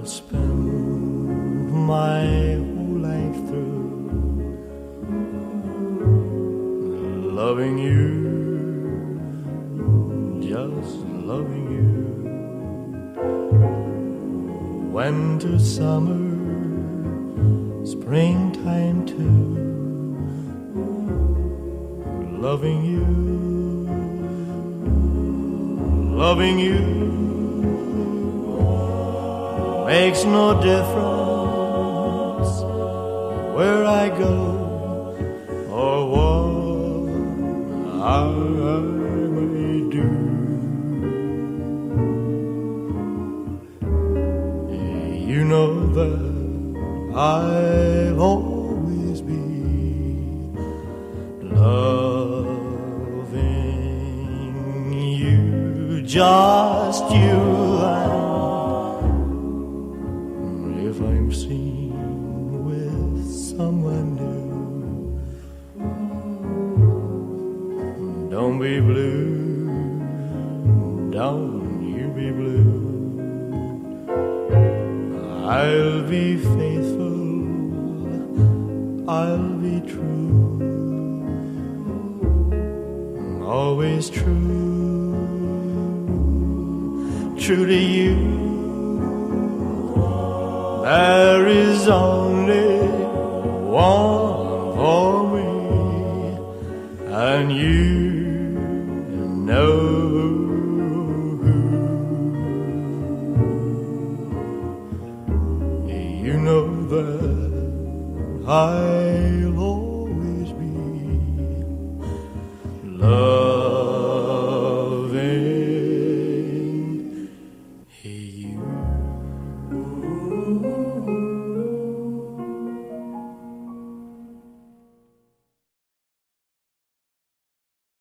spend my whole life through loving you, just loving you. Winter, summer, springtime too, loving you, loving you. Makes no difference where I go or what I may do. You know that I'll always be loving you, just you. If I'm seen with someone new, don't be blue, don't you be blue. I'll be faithful, I'll be true, always true, true to you. There is only one for me, and you